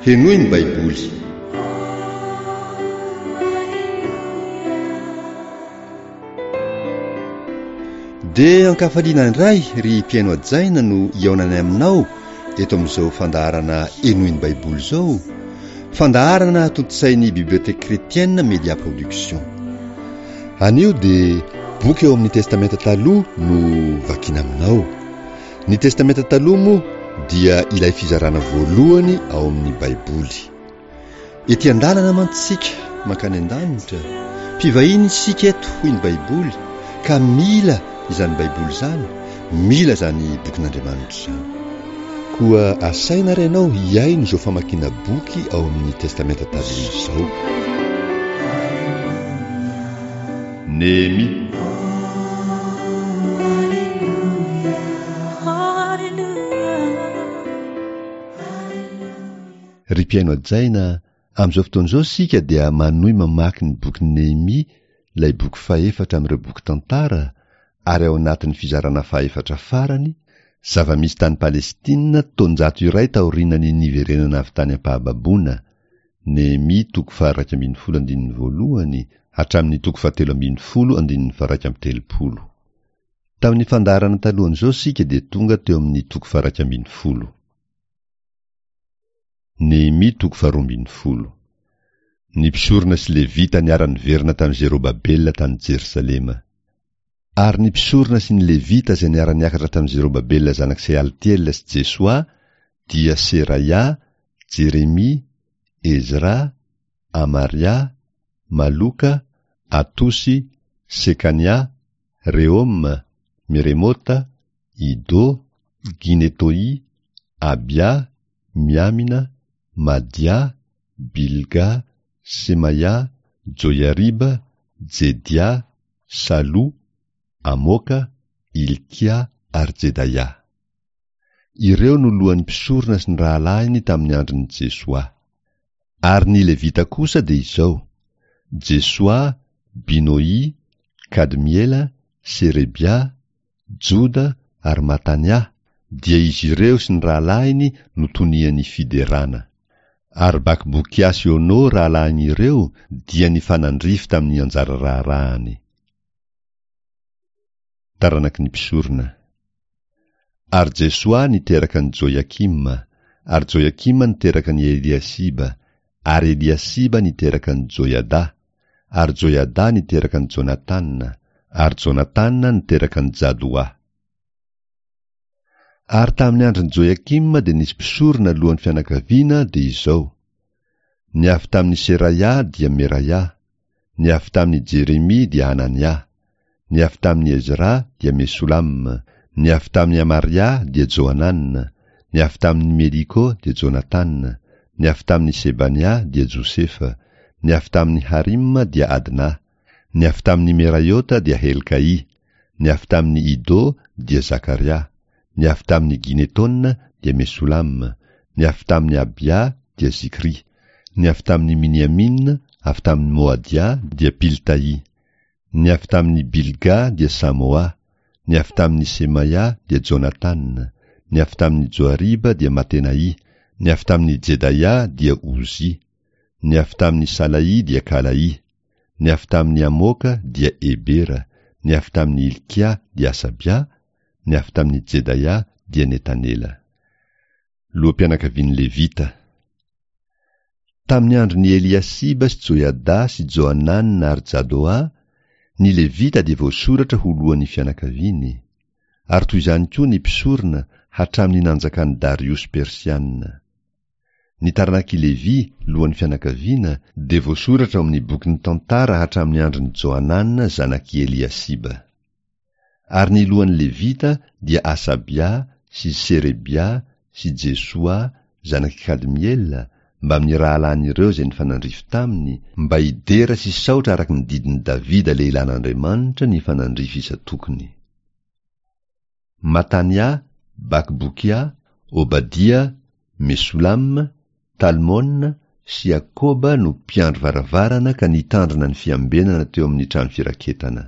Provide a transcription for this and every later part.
henoy ny baiboly. Dia ankafaliana indray ry mpiaino ajaina no iaonany aminao eto amin'izao fandaharana henoy ny baiboly izao, fandaharana tontosain'ny bibliotèque chrétienne Media Production. Anio dia boky eo amin'ny testamenta taloha no vakina aminao. Ny testamenta taloha moa dia ilay fizarana voalohany ao amin'ny baiboly. Ety an-dalana mantsika mankany an-danitra, mpivahiny isika eto hoy ny baiboly, ka mila izany baiboly izany, mila izany bokin'Andriamanitra izany. Koa asaina renao hiaino izao famakiana boky ao amin'ny testamenta taloha izao. Néhémie. Ry mpiaino ajaina, amin'izao fotoan'izao sika dia manohy mamaky ny boky Néhémie, ilay boky faefatra amin'ireo boky tantara, ary ao anatin'ny fizarana faefatra farany, zava-misy tany Palestina taonjato iray taorianany niverenana avy tany ampahababona. Néhémie 2:1 hatramin'ny 3:7. Tamin'ny fandaharana talohan'izao sika dia tonga teo amin'ny 2:1. Néhémie 2:2. Ny mpisorona sy Levita niara-ny verina tamin'ny Zerobabela tany Jerusalema. Ary ny mpisorona sy ny Levita izay niara-niakatra tamin'ny Zerobabela zanak Sealtiel sy Jesua dia Seraia, Jeremia, Ezra, Amaria, Maluka, Atosy, Sekania, Reom, Meremota, Ido, Ginetoi, Abia, Miamina, Madia, Bilga, Semaia, Joyariba, Jedia, Salou, Amoka, Ilkia ary Jedaia. Ireo no lohan'ny mpisorona sy ny rahalahiny tamin'ny andron'ny Jesua. Ary ny Levita kosa dia izao: Jesua, Binoi, Kadmiela, Serebia, Joda ary Matania, dia izy ireo sy ny rahalahiny no toniany fiderana. Ary Bakbokia sy Ono rahalahiny ireo dia ny fanandrify tamin'ny anjara raharahany. Taranaky ny mpisorona. Ary Jesua niteraka ny Joiakima, ary Joiakima niteraka ny Eliasiba, ary Eliasiba niteraka ny Joiada, ary Joiada niteraka ny Jonatanna, ary Jonatanna niteraka ny Jadoa. Ary tamin'ny andron'ny Joiakima dia nisy mpisorona lohan'ny fianakaviana dia izao: ny avy tamin'ny Seraia dia Meraia, ny avy tamin'ny Jeremia dia Anania, ny avy tamin'ny Ezra dia Mesulam, ny avy tamin'ny Amaria dia Joananna, ny avy tamin'ny Meliko dia Jonatanna, ny avy tamin'ny Sebania dia Josefa, ny avy tamin'ny Harimma dia Adna, ny avy tamin'ny Meraiota dia Helkai, ny avy tamin'ny Ido dia Zakaria, ny avy tamin'ny Ginetonna dia Mesulam, ny avy tamin'ny Abia dia Zikri, ny avy tamin'ny Miniamina avy tamin'ny Moadia dia Piltai, ny avy tamin'ny Bilga dia Samoa, ny avy tamin'ny Semaia dia Jonatanna, ny avy tamin'ny Joariba dia Matenai, ny avy tamin'ny Jedaia dia Uzi, ny avy tamin'ny Salai dia Kalai, ny avy tamin'ny Amoka dia Ebera, ny avy tamin'ny Ilkia dia Asabia, ny avy tamin'ny Jedaia dia Netanela. Lohampianakavian'ny Levita. Tamin'ny andron'ny Eliasiba sy Joiada sy Joananna ary Jadoa, ny Levita dia voasoratra ho lohan'ny fianakaviany, ary toy izany koa ny mpisorona hatramin'ny nanjakan'ny Darius Persianina. Ny taranaky Levi lohan'ny fianakaviana dia voasoratra ao amin'ny bokin'ny tantara hatramin'ny andron'ny Joananna zanaky Eliasiba. Ary ny lohan'ny Levita dia Asabia sy Serebia sy Jesua zanaky Kadmiela, mba amin'ny rahalahiny ireo izay nifanandrify taminy, mba hidera sy saotra araky ny didin'ny Davida lehilan'Andriamanitra ny fanandrify isa-tokony. Matania, Bakbokia, Obadia, Mesulam, Talmona sy Akoba no mpiandro varavarana ka nitandrina ny fiambenana teo amin'ny trano firaketana.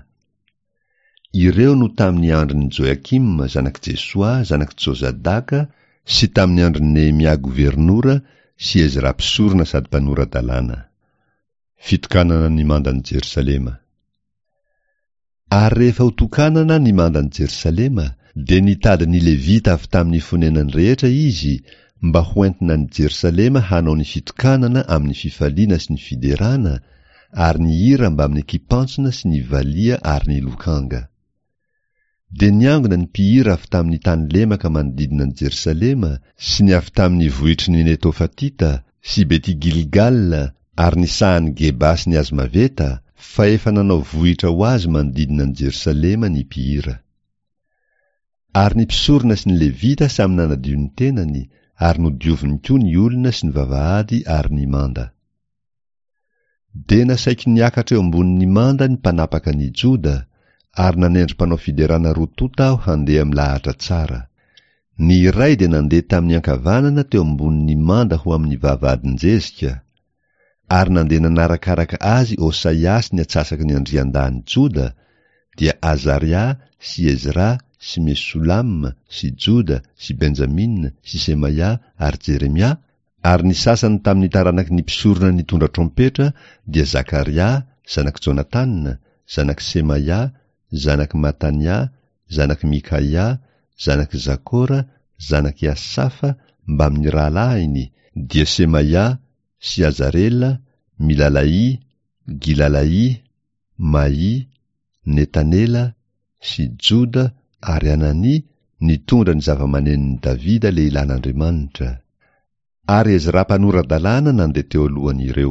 Ireo no tamin'ny andron'ny Joiakima zanaky Jesua zanaky Jozadaka, sy tamin'ny andron'ny Nehemia gouvernoura, sy Ezra mpisorona sady mpanora-dalàna. Fitokanana ny mandan'i Jerosalema. Ary rehefa ho tokanana ny mandan'i Jerosalema, dia nitady ny Levita avy tamin'ny fonenany rehetra izy mba hoentina ny Jerosalema hanao ny fitokanana amin'ny fifaliana sy ny fiderana, ary ny hira mba amin'ny kipantsina sy ny valia ary ny lokanga. Dia niangona ny mpihira avy tamin'ny tany lemaka manodidina ny Jerosalema sy ny avy tamin'ny vohitry ny Netofatita sy Bety Gilgal ary ny sahan'ny Geba sy ny Azmaveta, fa efa nanao vohitra ho azy manodidina ny Jerosalema ny mpihira. Ary ny mpisorona sy ny Levita samy nanadio ny tenany, ary nodioviny koa ny olona sy ny vavahady ary ny manda. Dia nasaiky niakatra eo ambonin'ny manda ny mpanapaka ny Joda, ary nanendry mpanao fiderana rotota aho handeha milahatra tsara. Ny iray dia nandeha tamin'ny ankavanana teo ambonin'ny manda ho amin'ny vavahadin-jezika, ary nandeha nanarakaraka azy Osaiasy ny atsasaky ny andrian-dany Joda, dia Azaria sy Ezra sy Mesolam sy Joda sy Benjamina sy Semaia ary Jeremia, ary ny sasany tamin'ny taranaky ny mpisorona nitondra trompetra dia Zakaria zanaky Jonatana, zanaky Semaia, zanaky Matania, zanaky Mikaia, zanaky Zakora, zanaky Asafa mba amin'ny rahalahiny, dia Semaia sy Azarela, Milalai, Gilalai, Mai, Netanela sy Joda ary Anani nitondra ny zava-manenon'ny Davida lehilan'Andriamanitra. Ary Ezra mpanora-dalàna nandeha teo alohan'ireo.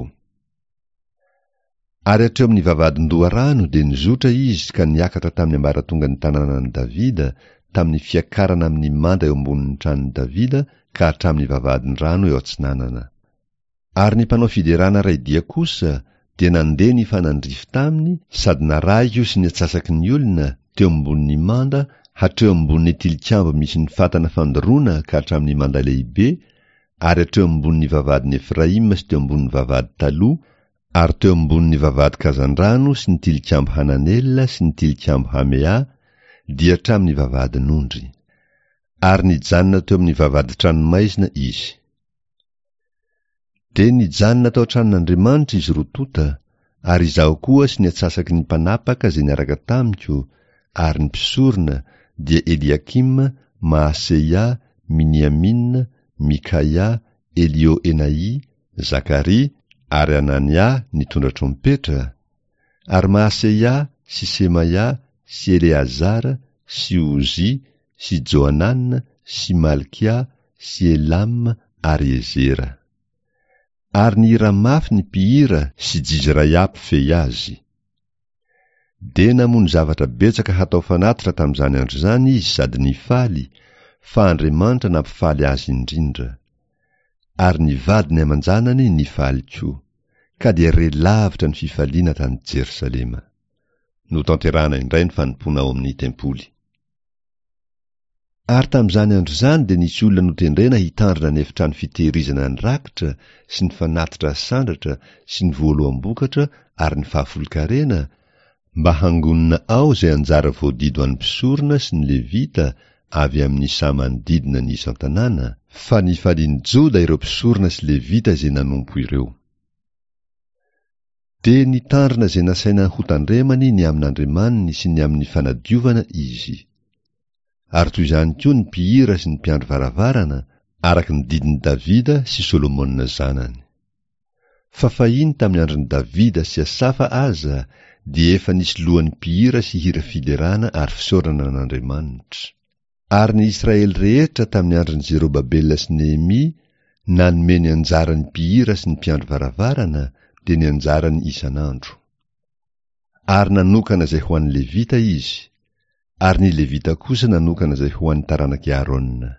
Ary hatreo amin'ny vavahadin-doharano dia nizotra izy ka niakatra tamin'ny ambaratonga ny tanànan'i Davida, tamin'ny fiakarana amin'ny manda eo ambonin'ny tranon'i Davida ka hatramin'ny vavahadin-drano eo Atsinanana. Ary ny mpanao fiderana ray dia kosa dia nandeha ny fanandrify taminy sady naray io sy ny atsasaky ny olona teo ambonin'ny manda hatreo ambonin'ny tilikambo misy ny fatana fandoroana ka hatramin'ny manda lehibe, ary hatreo ambonin'ny vavahadin'ny Efraima sy teo ambonin'ny vavahady taloha, ary teo ambonin'ny vavahady Kazandrano sy ny tilikambo Hananela sy ny tilikambo Hamea, dia hatramin'ny vavahadin'Ondry. Ary nijanona teo amin'ny vavahady tranomaizina izy. Dia nijanona tao an-tranon'Andriamanitra izy rotota, ary izaho koa sy ny atsasaky ny mpanapaka izay niaraka tamiko, ary ny mpisorona dia Eliakima, Maaseia, Miniamina, Mikaia, Elioenai, Zakari ary Anania nitondra trompetra, ary Maaseia sy Semaia sy Eleazara sy Uzi sy Joanana sy Malkia sy Elam ary Ezera. Ary ny hira mafy ny mpihira sy Jizraya mpifehy azy. Dia namono zavatra betsaka hatao fanatitra tamin'izany andro izany izy sady nifaly, fa Andriamanitra nampifaly azy indrindra. Ary ny vadiny aman-janany nifaly koa, ka dia relavitra ny fifaliana tany Jerosalema. Notanterahana indray ny fanompoana ao amin'ny tempoly. Ary tamin'izany andro izany dia nisy olona notendrena hitandrina ny efitrano fitehirizana ny rakitra sy ny fanatitra sandratra sy ny voaloam-bokatra ary ny fahafolon-karena, mba hangonina ao izay anjara voadido an'ny mpisorona sy ny Levita avy amin'ny sa manodidina ny isan-tanàna, fa nifalian'i Joda ireo mpisorona sy Levita izay nanompo ireo. Dia nitandrina izay nasaina ho tandremany ny amin'Andriamaniny sy ny amin'ny fanadiovana izy. Ary toy izany koa ny mpihira sy ny mpiandro varavarana araky ny didin'i Davida sy Solomona zanany. Fa fahiny tamin'ny andron'i Davida sy Asafa aza dia efa nisy lohan'ny mpihira sy hira fiderana ary fisaorana n'Andriamanitra. Ary ny Israely rehetra tamin'ny andron'i Zerobabela sy Nehemi nanome ny anjarany mpihira sy ny mpiandro varavarana dia ny anjarany isan'andro. Ary nanokana izay ho an'ny Levita izy, ary ny Levita kosa nanokana izay ho an'ny taranaky Aarona.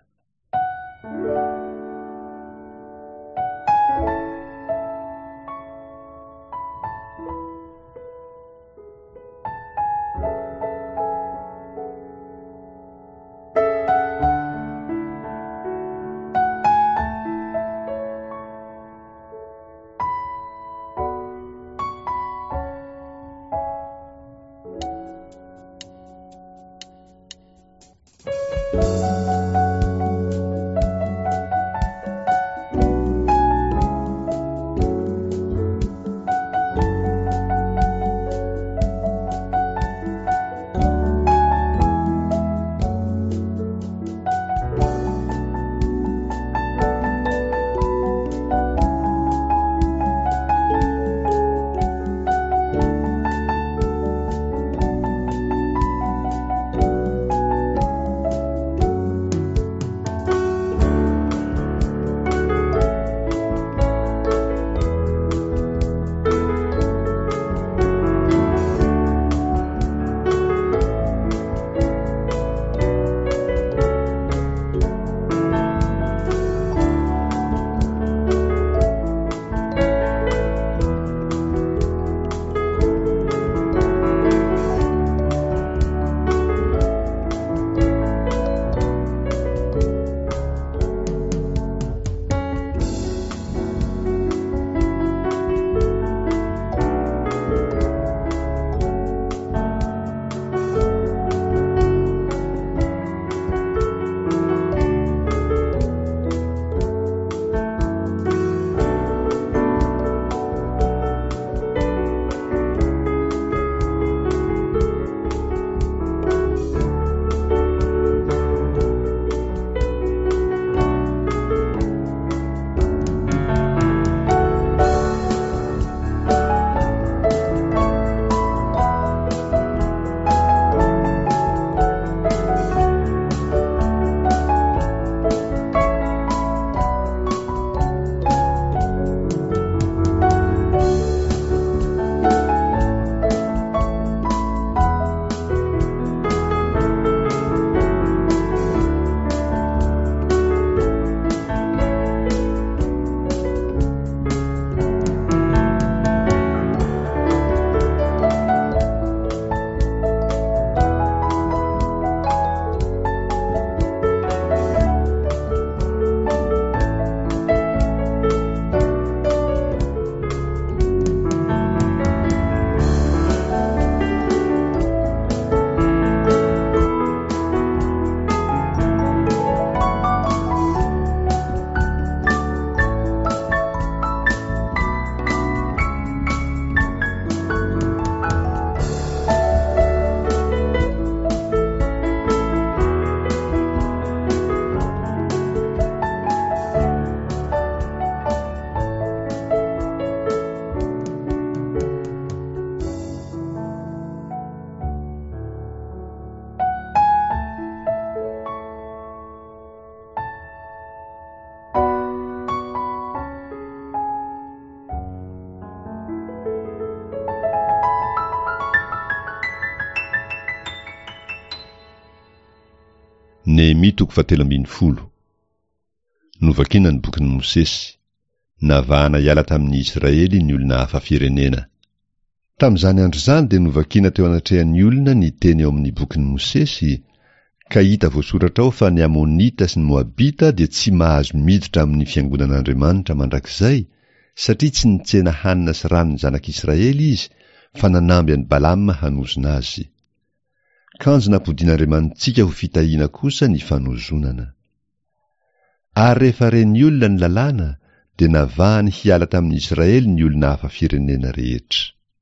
Nehemia 3:10. Novakina ny bokin'ny Mosesy. Navahana hiala tamin'ny Israely ny olona hafa firenena. Tamin'izany andro izany dia novakina teo anatrehan'ny olona ny teny eo amin'ny bokin'ny Mosesy, ka hita voasoratra ao fa ny Amonita sy ny Moabita dia tsy mahazo miditra amin'ny fiangonan'Andriamanitra mandrakizay, satria tsy nitsena hanina sy rano ny zanak'Israely izy, fa nanamby an'i Balama hanozona azy. Kanjo nampodin'Andriamanitsika ho fitahiana kosa ny fanozonana. Ary rehefa reny olona ny lalàna, dia navahany hiala tamin'ny Israely ny olona hafa firenena rehetra.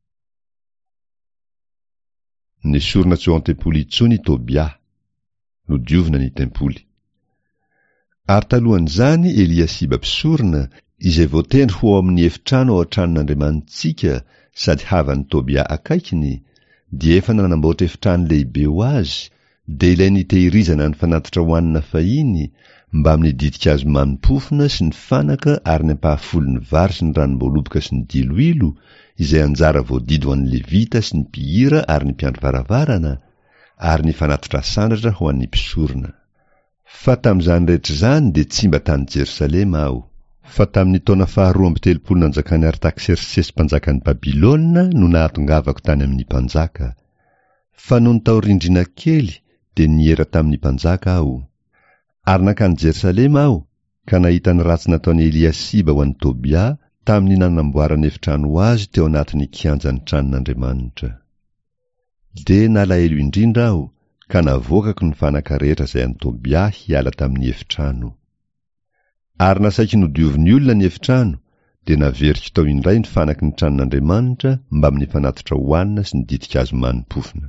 Nesorina tsy ao an-tempoly intsony Tobia, nodiovina ny tempoly. Ary talohan'izany Eliasiba mpisorona, izay voatendry ho ao amin'ny efitrano ao an-tranon'Andriamanitsika sady havan'ny Tobia akaikiny, dia efa nanamboatra efitrano lehibe ho azy, dia ilainy hitehirizana ny fanatitra hoanina fahiny, mba amin'ny didika azo manimpofona sy ny fanaka ary ny ampahafolon'ny vary sy ny ranom-boaloboka sy ny diloilo, izay anjara voadidy ho an'ny Levita sy ny mpihira ary ny mpiandro varavarana, ary ny fanatitra sandratra ho an'ny mpisorona. Fa tamin'izany rehetra izany dia tsy mba tany Jerosalema aho. Fa tamin'ny taona faharoa amby 70 nanjakan'ny Artaxerxes mpanjakan'ny Babilôna no nahatongavako tany amin'ny mpanjaka. Fa noho ny taorindrina kely dia niera tamin'ny mpanjaka aho. Ary nakany Jerosalema aho, ka nahita ny ratsy nataony Eliasiba ho an'ny Tobia tamin'ny nanamboarany efitrano ho azy teo anatin'ny kianjan'ny tranon'Andriamanitra. Dia nalahelo indrindra aho, ka navoakako ny fanaka rehetra izay an'i Tobia hiala tamin'ny efitrano. Ary nasaiky nodiovin'ny olona ny efitrano, dia naveriko tao indray ny fanaky ny tranon'Andriamanitra mba amin'ny fanatitra hoanina sy ny didika azo manimpofona.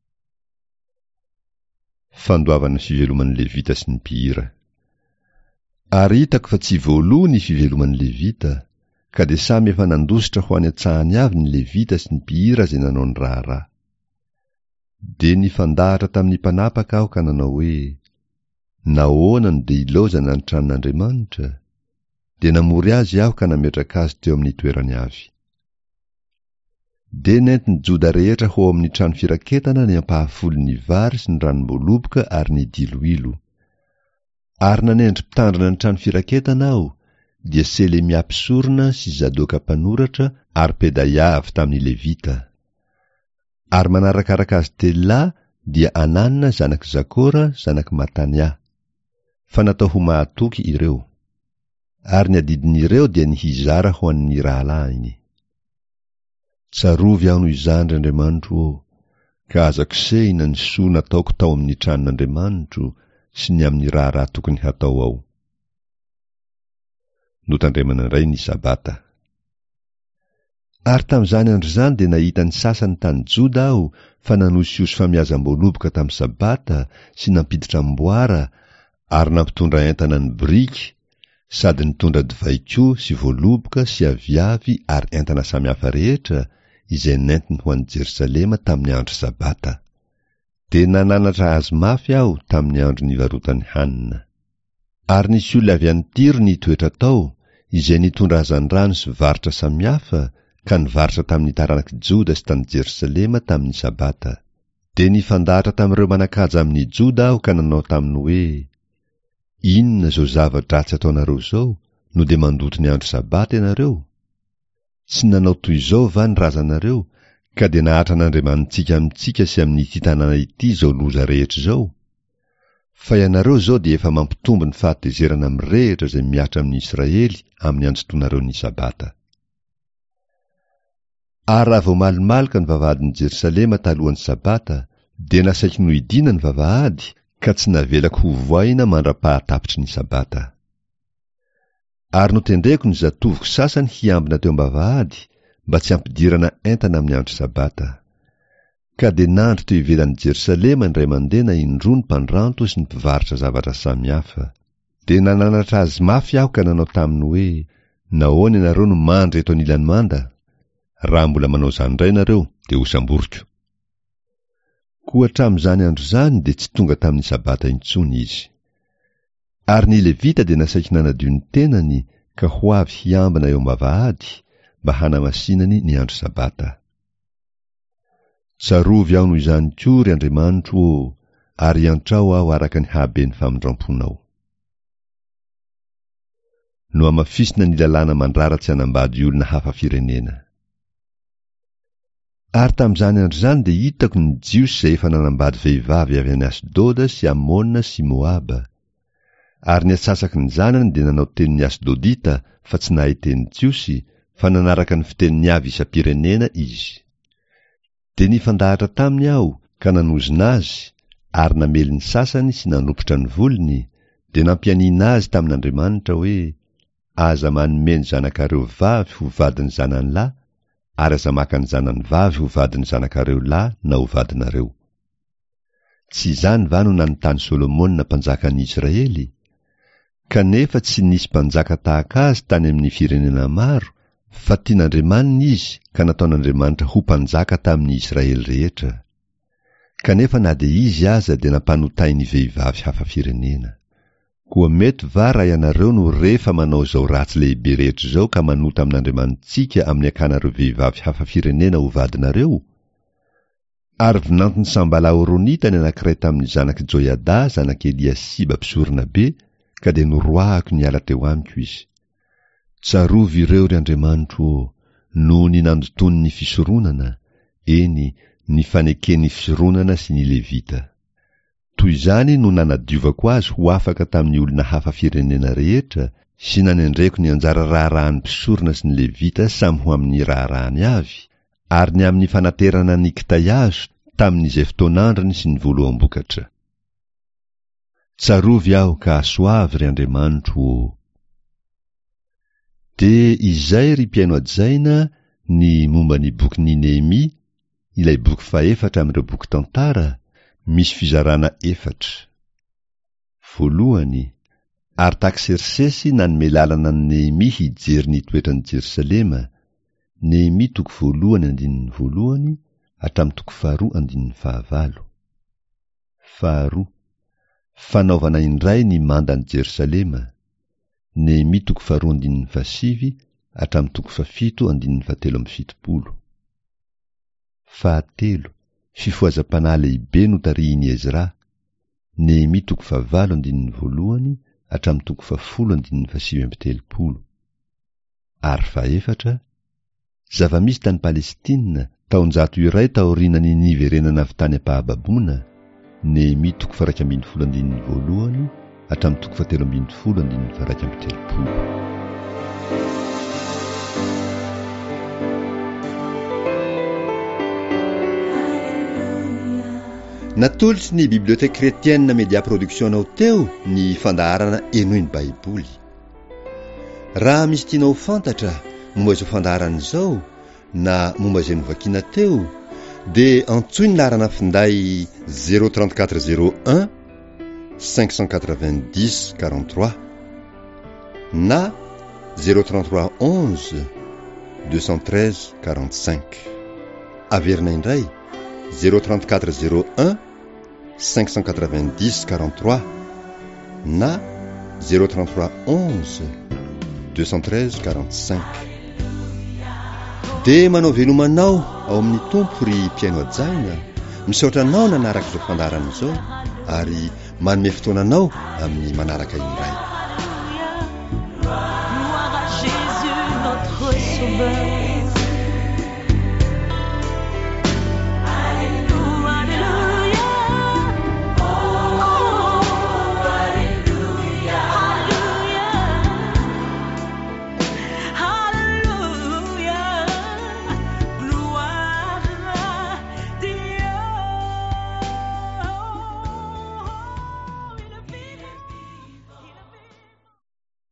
Fandoavana fiveloman'ny Levita sy ny mpihira. Ary hitako fa tsy voaloha ny fiveloman'ny Levita, ka dia samy efa nandositra ho any an-tsahany avy ny Levita sy ny mpihira izay nanao ny raharaha. Dia nifandahatra tamin'ny mpanapaka aho ka nanao hoe, nahoana no dia ilaozana ny tranon'Andriamanitra? Dia namory azy aho ka nametraka azy teo amin'ny toerany avy. Dia nenti ny Joda rehetra ho ao amin'ny trano firaketana ny ampahafolon'ny vary sy ny ranom-boaloboka ary ny diloilo. Ary nanendry mpitandrina ny trano firaketana aho, dia Selemia mpisorona sy Zadoka mpanoratra ary Pedaia avy tamin'ny Levita. Ary manarakaraka azy telo dia Ananina zanak' Zakora zanak' Matania, fa natao ho mahatoky ireo. Ary ny adidin'ireo dia ny hizara ho an'ny rahalahiny. Tsarovy aho noho izany Andriamanitro, ka azakisehina ny soa nataoko tao amin'ny tranon'Andriamanitro sy ny amin'ny raharaha tokony hatao ao. Notandremana indray ny sabata. Ary tamin'izany andro izany dia nahita ny sasany tany Joda aho fa nanosiosy famiazam-boaloboka tamin'ny sabata sy nampiditra amboara ary nampitondra entana ny briky sady nitondra divay koa sy voaloboka sy aviavy ary entana samihafa rehetra izay nentiny ho an'i Jerosalema tamin'ny andro sabata. Dia nananatra azy mafy aho tamin'ny andro nivarotany hanina. Ary nisy olona avy any Tiro nitoetra tao izay nitondra hazan-drano sy varotra samihafa ka nivarotra tamin'ny taranak'i Joda sy tany Jerosalema tamin'ny sabata. Dia nifandahatra tamin'ireo manakaja amin'ny Joda aho ka nanao taminy hoe, inona izao zava-dratsy ataonareo izao no dia mandoto ny andro sabata ianareo? Tsy nanao toy izao va ny razanareo, ka dia nahatra n'Andriamanitsika amintsika sy amin'ity tanàna ity izao loza rehetra izao? Fa ianareo izao dia efa mampitombo ny fahatezerana mirehitra izay miatra amin'ny Israely amin'ny andro-tonareo ny sabata. Ary raha vao malomaloka ny vavahadin'i Jerosalema talohan'ny sabata, dia nasaiky nohidina ny vavahady, ka tsy navelako ho voaina mandra-pahatapitry ny sabata. Ary notendreko ny zatoviko sasany hiambina teo am-bavahady, mba tsy ampidirana entana amin'ny andro sabata. Ka dia nandro teo ivelan'i Jerosalema indray mandeha na indroa ny mpandranto sy ny mpivarotra zavatra samihafa. Dia nananatra azy mafy aho ka nanao taminy hoe, nahoana ianareo no mandry eto anilany manda? Raha mbola manao izany indray ianareo dia ho samboriko. Koa hatramin'izany andro izany dia tsy tonga tamin'ny sabata intsony izy. Ary ny Levita dia nasaiky nanadio ny tenany ka ho avy hiambina eo am-bavahady mba hanamasinany ny andro sabata. Tsarovy aho noho izany koa ry Andriamanitro, ary antrao aho araka ny habeny famindramponao. No amafisina ny lalàna mandraratsy hanambady olona hafa firenena. Ary tamin'izany andro izany dia hitako ny Jiosy izay efa nanambady vehivavy avy any Asdoda sy Amona sy Moaba. Ary ny atsasaky ny zanany dia nanao tenin'ny Asdodita fa tsy nahay teny Jiosy, fa nanaraka ny fitenin'ny avy isam-pirenena izy. Dia nifandahatra taminy aho ka nanozina azy, ary namely ny sasany sy nanompotra ny volony, dia nampianina azy tamin'Andriamanitra hoe aza manome ny zanakareo vavy ho vadiny zanany lahy, ary aza maka ny zanany vavy ho vadiny zanakareo lahy na ho vadinareo. Tsy izany va no nanontany Solomona mpanjakan'i Israely? Kanefa tsy nisy mpanjaka tahaka azy tany amin'ny firenena maro, fa tian'Andriamanitra izy ka nataon'Andriamanitra ho mpanjaka tamin'ny Israely rehetra. Kanefa na dia izy aza dia nampanotai ny vehivavy hafa firenena. Koa mety va raha ianareo no rehefa manao izao ratsy lehibe rehetra izao ka manota amin'Andriamanitsika amin'ny akanareo vehivavy hafa firenena ho vadinareo? Ary vinantony Sambala Horonita ny anankiray tamin'ny zanaky Joiada, zanaky Eliasiba mpisorona be, ka dia noroahako niala teo amiko izy. Tsarovy ireo ry Andriamanitro noho ny nandotony ny fisoronana, eny ny fanekeny fisoronana sy ny Levita. Toy izany no nanadiovako azy ho afaka tamin'ny olona hafa firenena rehetra, sy nanendreko ny anjara raharahan'ny mpisorona sy ny Levita samy ho amin'ny raharahany avy, ary ny amin'ny fanaterana ny kitayazo tamin'izay fotoan'andriny sy ny voaloam-bokatra. Tsarovy aho ka asoavy ry Andriamanitro. Dia izay ry mpiaino adjaina ny momba ny bokin'i Nehemia, ilay boky faefatra amin'ireo boky tantara, misy fizarana efatra. Voalohany, Artaxerxesy nanome lalana ny Nehemia hijery ny toetran'i Jerosalema. Nehemia toko 1:1 hatramin'ny toko 2:9. Faharoa, fanaovana indray ny mandan'i Jerosalema. Nehemia toko 2:7 hatramin'ny toko 7:17. Fahatelo, fifohazam-panahy lehibe notarihiny Ezra. Nehemia toko 9:1 hatramin'ny toko 10:7. Ary fahaefatra, zava-misy tany Palestina taonjato iray taorinany niverenana avy tany ampahababona. Nehemia toko 2:1 hatramin'ny toko 7:13. Natolotry ny bibliothèque chrétienne Média Production ao teo ny fandaharana enoiny Baiboly. Raha misy tianao fantatra momba izao fandaharana izao na momba izay novakiana teo, dia antsoy ny laharana finday 03401 590 43 na 03311 213 45. Averina indray 03401 590 43 na 03311 213 45. Dia manao velomanao ao amin'ny tompo ry mpiaino adjaina, misaotra anao nanaraka izao fandaharana izao ary manome fotoananao amin'ny manaraka indray.